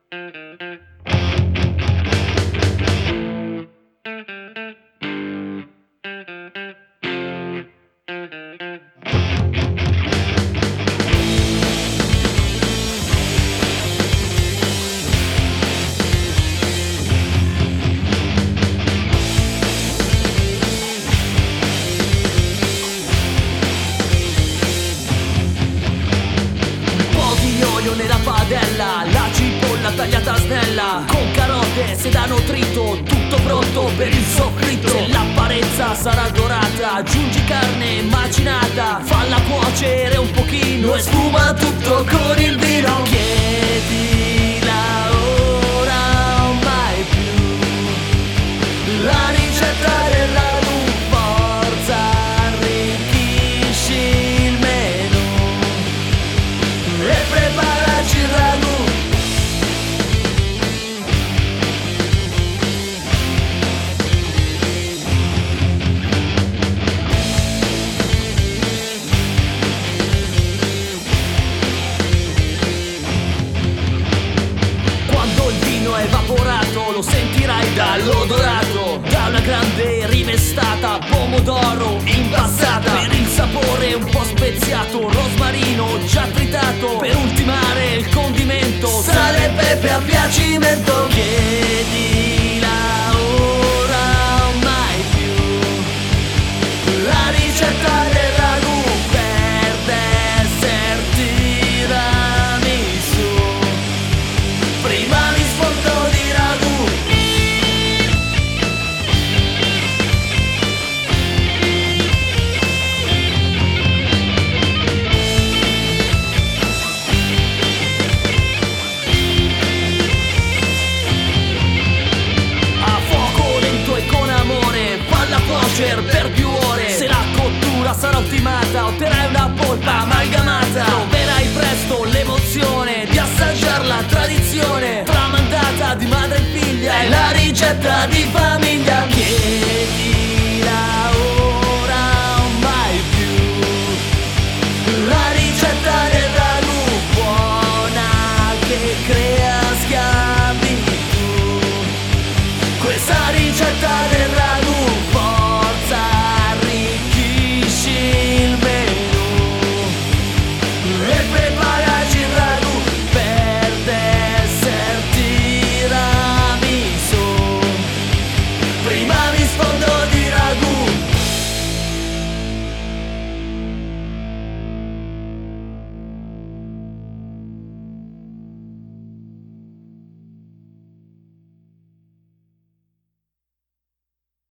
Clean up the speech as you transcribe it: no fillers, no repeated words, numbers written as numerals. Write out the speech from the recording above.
Nella padella, la cipolla tagliata snella, con carote, sedano trito, tutto pronto per il soffritto. Se l'apparenza sarà dorata, aggiungi carne macinata, falla cuocere un pochino e sfuma tutto con il vino. Chiedila ora o mai più, la ricetta del ragù, forza arricchisci il menù e preparaci il ragù. Quando il vino è evaporato lo sentirai dall'odorato, da una grande rimestata, pomodoro impassata, per il sapore un po' speziato, rosmarino già tritato, per ultimare il condimento, sale e pepe a piacimento. Chiedila ora o mai più, la ricetta del ragù per dessert tiramisù. Prima mi sfondo di ragù. A fuoco lento e con amore, falla cuocere per più ore. Se la cottura sarà ottimata, otterrai una polpa amalgamata. Troverai presto l'emozione di assaggiare la tradizione tramandata di madre e figlia. È la ricetta di